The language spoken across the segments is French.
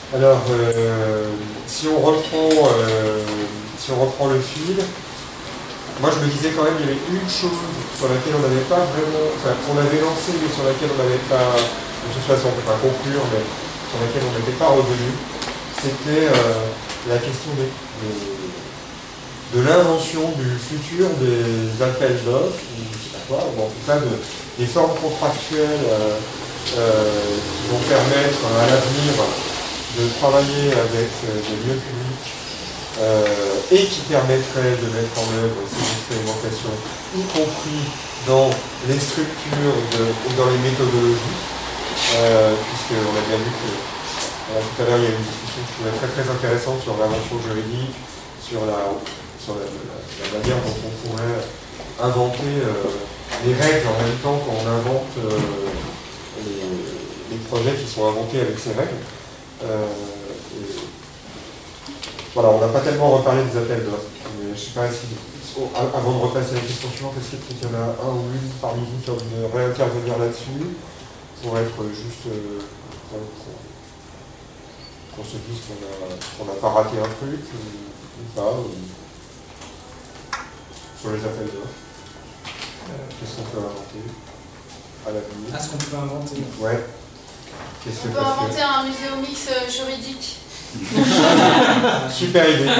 Alors, si on reprend le fil, moi je me disais quand même qu'il y avait une chose sur laquelle on n'avait pas vraiment, enfin qu'on avait lancé mais sur laquelle on n'avait pas, de toute façon on ne peut pas conclure, mais sur laquelle on n'était pas revenu, c'était la question de l'invention du futur des appels d'offres, ou je sais pas quoi, ou en tout cas des formes contractuelles qui vont permettre à l'avenir de travailler avec des lieux publics et qui permettraient de mettre en œuvre ces expérimentations, y compris dans les structures ou dans les méthodologies, puisqu'on a bien vu que tout à l'heure il y a une discussion qui est très très intéressante sur l'invention juridique, sur la manière dont on pourrait inventer les règles en même temps qu'on invente les projets qui sont inventés avec ces règles. Voilà, on n'a pas tellement reparlé des appels d'offres. Je ne sais pas avant de repasser à la question suivante, est-ce qu'il y en a un ou une parmi vous qui a envie de réintervenir là-dessus pour être juste qu'on se dise qu'on n'a pas raté un truc ou pas sur les appels d'offres. Qu'est-ce qu'on peut inventer à l'avenir? Ah, ce qu'on peut inventer. Ouais. On peut inventer un muséomix juridique. Super idée.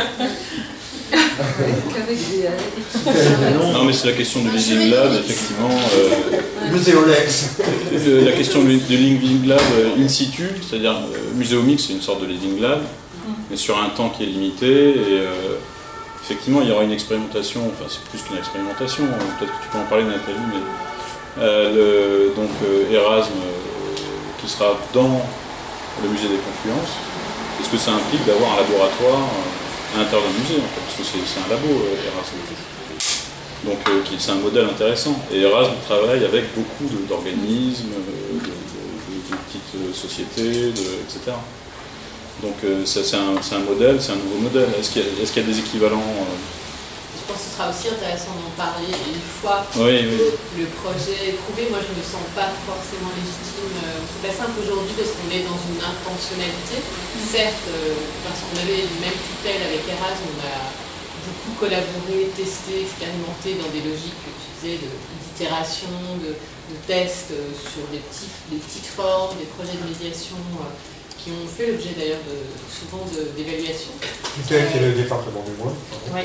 Non, mais c'est la question du Living Lab, effectivement. Muséolex. La question du Living Lab in situ, c'est-à-dire muséomix, c'est une sorte de Living Lab, mais sur un temps qui est limité. Et effectivement, il y aura une expérimentation, enfin, c'est plus qu'une expérimentation, peut-être que tu peux en parler, Nathalie, mais donc Erasme qui sera dans le musée des Confluences. Est-ce que ça implique d'avoir un laboratoire à l'intérieur d'un musée, en fait, parce que c'est un labo, Erasme. Donc c'est un modèle intéressant. Et Erasme travaille avec beaucoup d'organismes, de petites sociétés, etc. Donc c'est un modèle, c'est un nouveau modèle. Est-ce qu'il y a des équivalents Je pense que ce sera aussi intéressant d'en parler une fois le projet est prouvé. Moi, je ne me sens pas forcément légitime. C'est pas simple aujourd'hui parce qu'on est dans une intentionnalité. Certes, parce qu'on avait une même tutelle avec Erasme, on a beaucoup collaboré, testé, expérimenté dans des logiques que tu disais d'itération, de tests sur des petites formes, des projets de médiation qui ont fait l'objet d'ailleurs souvent d'évaluation. Tutelle qui est le département des mois. Oui.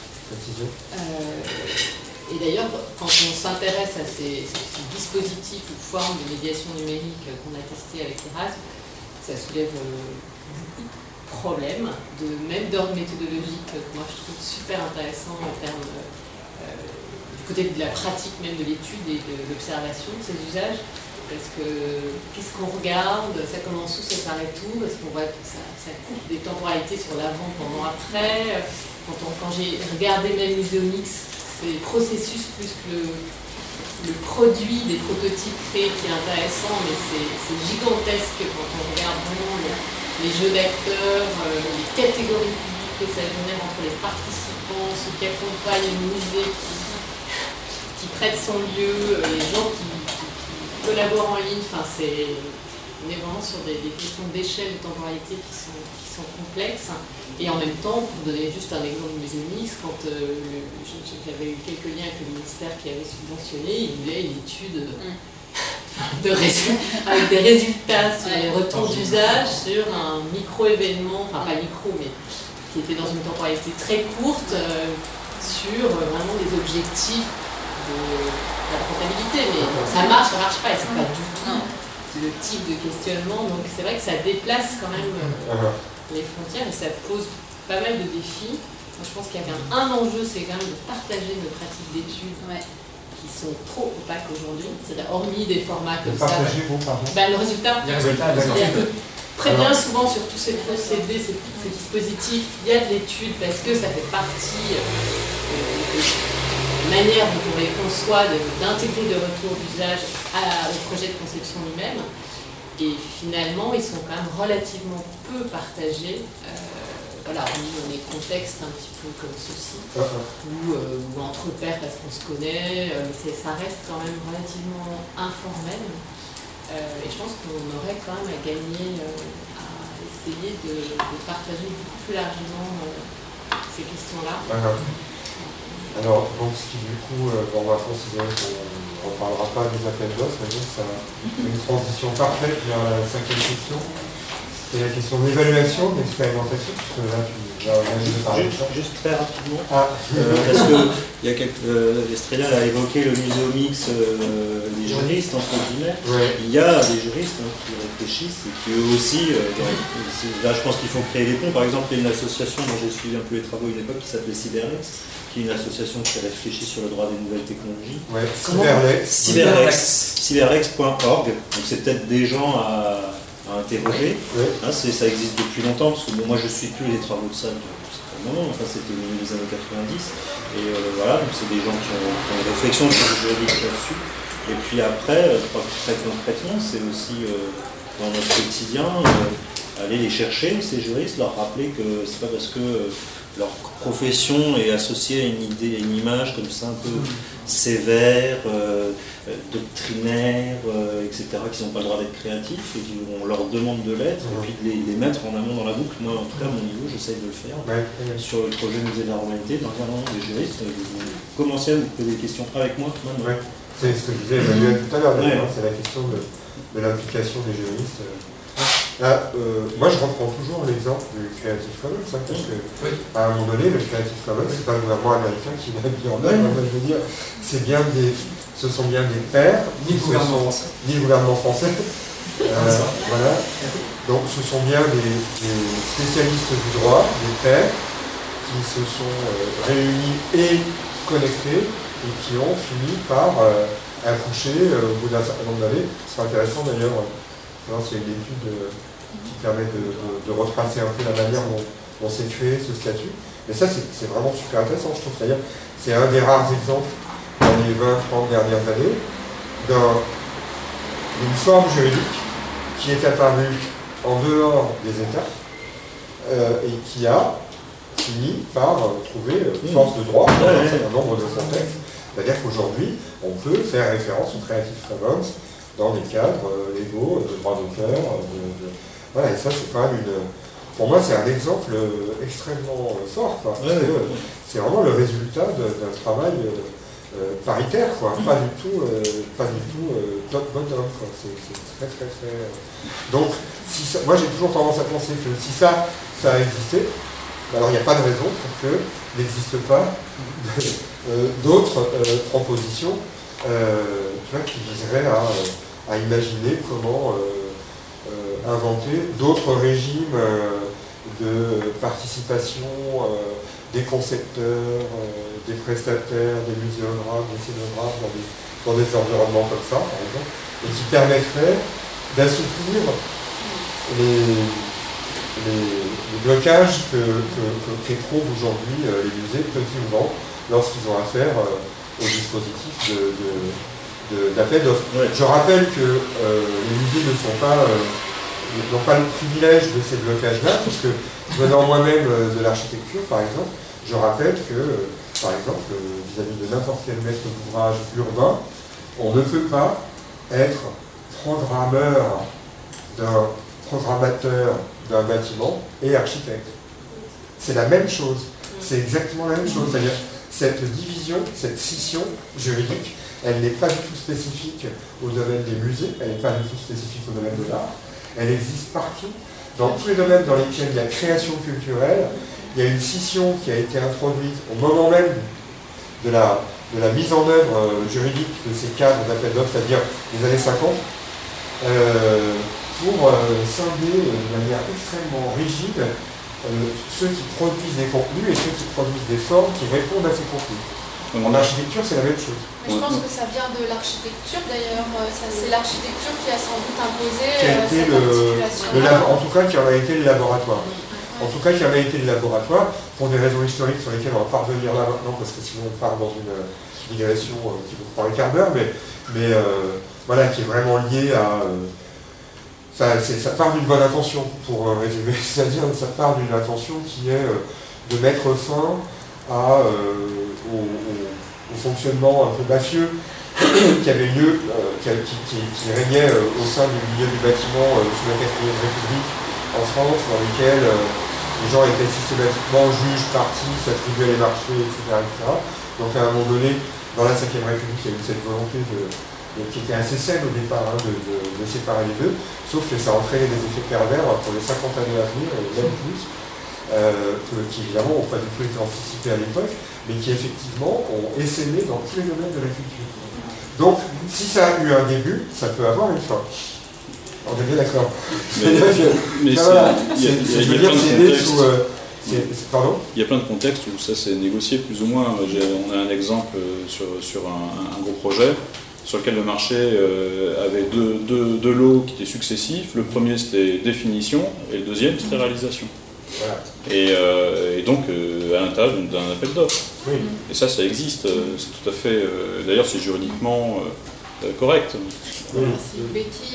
Et d'ailleurs, quand on s'intéresse à ces dispositifs ou formes de médiation numérique qu'on a testés avec Erasme, ça soulève beaucoup de problèmes, même d'ordre méthodologique, que moi je trouve super intéressant en termes du côté de la pratique même de l'étude et de l'observation de ces usages. Parce que qu'est-ce qu'on regarde, ça commence où, ça s'arrête où, parce qu'on voit que ça coupe des temporalités sur l'avant, pendant, après. Quand j'ai regardé même Muséomix, c'est le processus plus que le produit des prototypes créés qui est intéressant, mais c'est gigantesque quand on regarde vraiment les jeux d'acteurs, les catégories publiques que ça génère entre les participants, ceux qui accompagnent le musée, qui prêtent son lieu, les gens qui collaborent en ligne. Enfin, on est vraiment sur des questions d'échelle de temporalité qui sont complexes. Et en même temps, pour donner juste un exemple de Muséomix, quand j'avais eu quelques liens avec le ministère qui avait subventionné, il voulait une étude avec des résultats sur les retours d'usage sur un micro-événement, enfin pas micro, mais qui était dans une temporalité très courte, sur vraiment des objectifs de la comptabilité. Mais ça marche pas, et c'est pas du tout le type de questionnement. Donc c'est vrai que ça déplace quand même les frontières et ça pose pas mal de défis. Moi, je pense qu'il y a un enjeu, c'est quand même de partager nos pratiques d'études qui sont trop opaques aujourd'hui. C'est-à-dire, hormis des formats comme ça. Partagez vos pardon. Le résultat. Les résultats, d'accord. Très bien, souvent sur tous ces procédés, ces dispositifs, il y a de l'étude parce que ça fait partie de la manière dont on les conçoit, d'intégrer des retours d'usage au projet de conception lui-même. Et finalement, ils sont quand même relativement peu partagés. Voilà, on est contexte un petit peu comme ceci, ou entre pairs parce qu'on se connaît, mais ça reste quand même relativement informel. Et je pense qu'on aurait quand même à gagner à essayer de partager beaucoup plus largement ces questions-là. Alors, donc, ce qui du coup, on va considérer qu'on ne parlera pas des appels d'offres, mais donc ça une transition parfaite vers la 5e question. C'est la question de l'évaluation, de l'expérimentation, parce que là, tu vas parler de ça. Juste très rapidement, Ah. parce que Estrella a évoqué le muséomix des juristes, entre guillemets. Ouais. Il y a des juristes qui réfléchissent et qui eux aussi, là je pense qu'il faut créer des ponts. Par exemple, il y a une association dont j'ai suivi un peu les travaux à une époque qui s'appelait Cyberlex, qui est une association qui réfléchit sur le droit des nouvelles technologies. Ouais, Cyberlex.org, donc c'est peut-être des gens à interroger. Ouais. Hein, ça existe depuis longtemps, parce que moi je suis plus les travaux de ça depuis un moment, enfin c'était au milieu des années 90, et voilà, donc c'est des gens qui ont une réflexion sur le juridique là-dessus. Et puis après, très concrètement, c'est aussi dans notre quotidien, aller les chercher, ces juristes, leur rappeler que c'est pas parce que leur profession est associée à une idée, à une image comme ça un peu sévère, doctrinaire, etc., qu'ils n'ont pas le droit d'être créatifs et qu'on leur demande de l'être, et puis de les mettre en amont dans la boucle. Moi, en tout cas, à mon niveau, j'essaye de le faire. Sur le projet Musée de la Romanité, dans un des juristes, vous commencez à vous poser des questions avec moi maintenant. C'est ce que je disais Emmanuel tout à l'heure, c'est la question de l'implication des juristes. Là, moi je reprends toujours l'exemple du Creative Commons, parce que à un moment donné, le Creative Commons, c'est pas le gouvernement américain qui l'a mis en œuvre, je veux dire, ce sont bien des pairs, ni le gouvernement français. Voilà. Donc ce sont bien des spécialistes du droit, des pairs, qui se sont réunis et connectés, et qui ont fini par accoucher au bout d'un certain nombre d'années. C'est intéressant d'ailleurs. C'est une étude qui permet de retracer un peu la manière dont s'est créé ce statut. Mais ça, c'est vraiment super intéressant, je trouve. C'est-à-dire, c'est un des rares exemples dans les 20-30 dernières années d'une forme juridique qui est apparue en dehors des États et qui a fini par trouver force de droit dans un certain nombre de contextes. C'est-à-dire qu'aujourd'hui, on peut faire référence au Creative Commons dans des cadres légaux, de droit d'auteur. Voilà, et ça, c'est quand même pour moi, c'est un exemple extrêmement fort, parce que c'est vraiment le résultat d'un travail paritaire, quoi. Pas du tout top-bottom, quoi. C'est très. Donc, moi, j'ai toujours tendance à penser que si ça a existé, alors il n'y a pas de raison pour que n'existe pas d'autres propositions qui viseraient à imaginer comment inventer d'autres régimes de participation des concepteurs, des prestataires, des muséographes, des scénographes dans des environnements comme ça, par exemple, et qui permettraient d'assouplir les blocages qu'éprouvent aujourd'hui les musées peu souvent lorsqu'ils ont affaire au dispositif d'appel d'offres. Je rappelle que les musées n'ont pas le privilège de ces blocages-là, puisque venant moi-même de l'architecture, par exemple, je rappelle que, par exemple, vis-à-vis de n'importe quel maître d'ouvrage urbain, on ne peut pas être programmateur d'un bâtiment et architecte. C'est la même chose. C'est exactement la même chose. C'est-à-dire, cette division, cette scission juridique, elle n'est pas du tout spécifique au domaine des musées, elle n'est pas du tout spécifique au domaine de l'art. Elle existe partout, dans tous les domaines dans lesquels il y a création culturelle. Il y a une scission qui a été introduite au moment même de la mise en œuvre juridique de ces cadres d'appel d'offres, c'est-à-dire les années 50, pour scinder de manière extrêmement rigide ceux qui produisent des contenus et ceux qui produisent des formes qui répondent à ces contenus. En architecture, c'est la même chose. Mais je pense que ça vient de l'architecture d'ailleurs. C'est l'architecture qui a sans doute imposé cette articulation. En tout cas, qui en a été le laboratoire. En tout cas, qui en a été le laboratoire, pour des raisons historiques sur lesquelles on va pas revenir là maintenant, parce que sinon on part dans une digression qui vous prend un quart d'heure, mais voilà, qui est vraiment liée à... ça part d'une bonne intention, pour résumer, c'est-à-dire ça part d'une intention qui est de mettre fin au fonctionnement un peu mafieux qui avait lieu, qui régnait au sein du milieu du bâtiment sous la 4e République en France dans lesquels les gens étaient systématiquement juges, partis, s'attribuaient les marchés, etc., etc. Donc à un moment donné, dans la 5e République, il y a eu cette volonté qui était assez saine au départ, de séparer les deux, sauf que ça entraînait des effets pervers pour les 50 années à venir, et même plus, qui évidemment n'ont pas du tout été anticipés à l'époque, mais qui effectivement ont essaimé dans tous les domaines de la culture. Donc, si ça a eu un début, ça peut avoir une fin. On est bien d'accord. Mais pardon ? Il y a plein de contextes où ça s'est négocié plus ou moins. On a un exemple sur un gros projet sur lequel le marché avait deux lots qui étaient successifs. Le premier c'était définition et le deuxième c'était réalisation. Voilà. Et donc à l'intérieur d'un appel d'offres. Oui. Et ça existe, c'est tout à fait. D'ailleurs, c'est juridiquement correct. Oui. C'est une béquille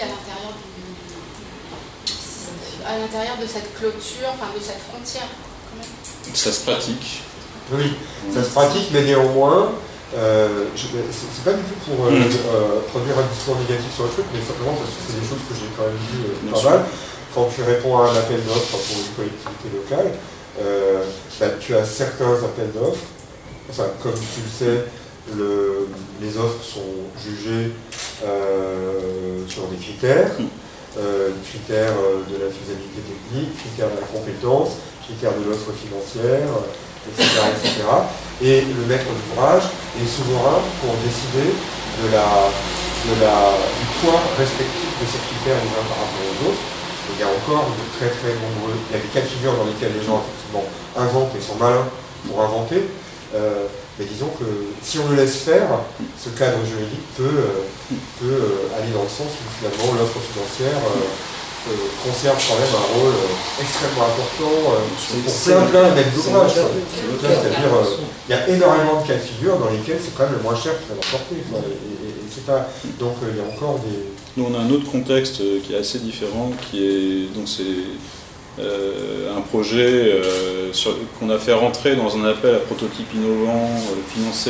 à l'intérieur de cette clôture, enfin de cette frontière. Quand même. Ça se pratique. Oui, ça se pratique, mais néanmoins, c'est pas du tout pour produire un discours négatif sur le truc, mais simplement parce que c'est des choses que j'ai quand même vues pas mal. Quand tu réponds à un appel d'offres pour une collectivité locale, tu as certains appels d'offres, enfin, comme tu le sais, les offres sont jugées sur des critères, critères de la faisabilité technique, critères de la compétence, critères de l'offre financière, etc., etc. Et le maître d'ouvrage est souverain pour décider du poids respectif de ces critères les uns par rapport aux autres. Il y a encore de très très nombreux. Il y a des cas de figure dans lesquels les gens effectivement inventent et sont malins pour inventer. Mais disons que si on le laisse faire, ce cadre juridique peut aller dans le sens où finalement l'offre financière conserve quand même un rôle extrêmement important pour plein d'aide d'ouvrage. C'est-à-dire il y a énormément de cas de figure dans lesquels c'est quand même le moins cher qui va l'emporter. Donc il y a encore des... Nous, on a un autre contexte qui est assez différent, c'est un projet qu'on a fait rentrer dans un appel à prototype innovant financé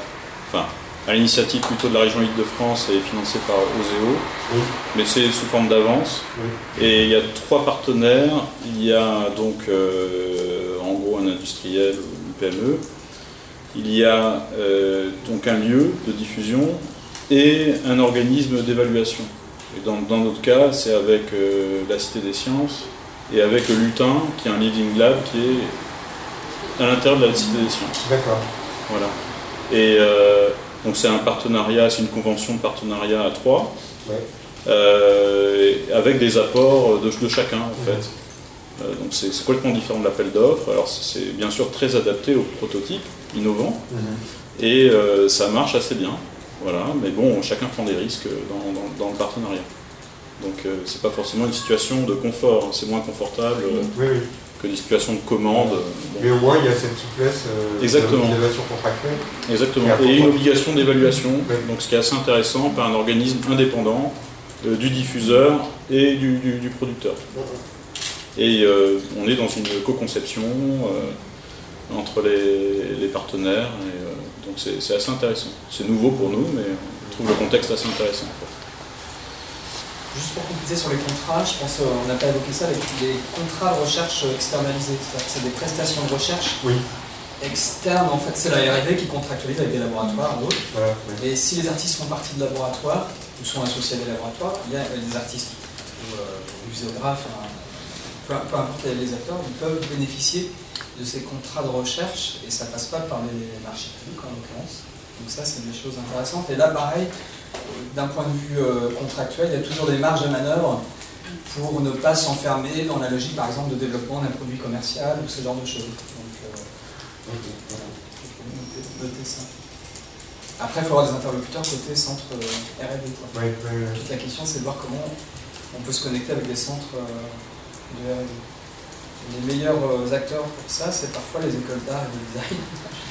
à l'initiative plutôt de la région Île-de-France et financé par Oseo, oui. Mais c'est sous forme d'avance. Oui. Et il y a 3 partenaires. Il y a donc en gros un industriel ou une PME. Il y a donc un lieu de diffusion et un organisme d'évaluation. Et dans notre cas, c'est avec la Cité des Sciences et avec le Lutin, qui est un Living Lab qui est à l'intérieur de la Cité des Sciences. D'accord. Voilà. Et donc c'est un partenariat, c'est une convention de partenariat à 3, ouais. Avec des apports de chacun en fait. Donc c'est complètement différent de l'appel d'offres. Alors c'est bien sûr très adapté aux prototypes innovants et ça marche assez bien. Voilà, mais bon, chacun prend des risques dans le partenariat. Donc c'est pas forcément une situation de confort, c'est moins confortable que des situations de commande. Mais au moins il y a cette souplesse d'évaluation contractuelle. Exactement, et une obligation d'évaluation, donc ce qui est assez intéressant, par un organisme indépendant du diffuseur et du producteur. Et on est dans une co-conception entre les partenaires, et donc c'est assez intéressant. C'est nouveau pour nous, mais on trouve le contexte assez intéressant. Juste pour compléter sur les contrats, je pense qu'on n'a pas évoqué ça, les contrats de recherche externalisés, c'est des prestations de recherche externes, en fait c'est la R&D qui contractualise avec des laboratoires ou autres. Voilà, et si les artistes font partie de laboratoires, ou sont associés à des laboratoires, il y a des artistes ou muséographes, peu importe les acteurs, ils peuvent bénéficier de ces contrats de recherche et ça passe pas par les marchés publics en l'occurrence. Donc ça c'est des choses intéressantes. Et là pareil, d'un point de vue contractuel, il y a toujours des marges de manœuvre pour ne pas s'enfermer dans la logique par exemple de développement d'un produit commercial ou ce genre de choses. Donc voilà, noter ça. Après il faut avoir des interlocuteurs côté centre R&D. Toute la question c'est de voir comment on peut se connecter avec des centres de R&D. Les meilleurs acteurs pour ça, c'est parfois les écoles d'art et de design.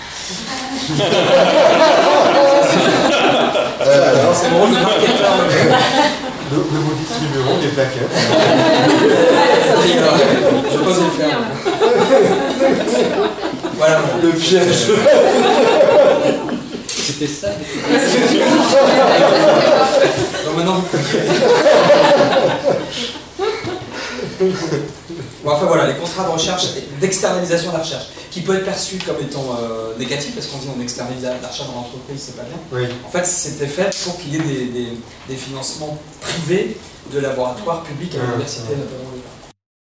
C'est mon rôle de marketeur. Nous vous distribuerons des plaquettes. Je pose les faire. Voilà le piège. C'était ça. Donc maintenant vous Bon, enfin voilà, les contrats de recherche, d'externalisation de la recherche, qui peut être perçu comme étant négatif, parce qu'on dit on externalise la recherche dans l'entreprise, c'est pas bien. Oui. En fait, c'était fait pour qu'il y ait des financements privés de laboratoires publics à l'université, notamment